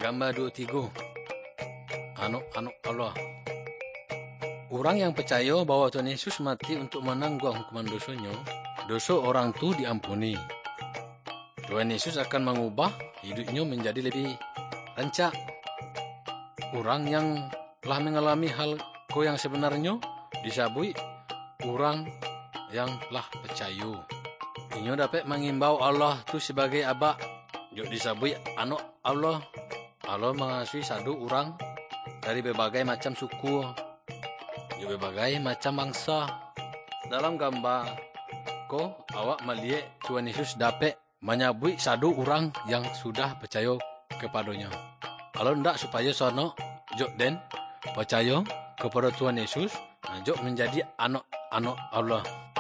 Gambar 23. Anak-anak Allah. Orang yang percaya bahwa Tuhan Yesus mati untuk menanggung hukuman dosanya, dosa orang tu diampuni. Tuhan Yesus akan mengubah hidupnya menjadi lebih rancak. Orang yang telah mengalami hal yang sebenarnya disebut orang yang telah percaya. Inyo dapat mengimbau Allah tu sebagai Aba. Jok disebut anak Allah. Allah mengasihi satu orang dari berbagai macam suku, juga berbagai macam bangsa. Dalam gambar awak melihat Tuhan Yesus dapat menyebut satu orang yang sudah percaya kepadanya. Kalau tidak supaya sono jok den percaya kepada Tuhan Yesus, jok menjadi anak-anak Allah.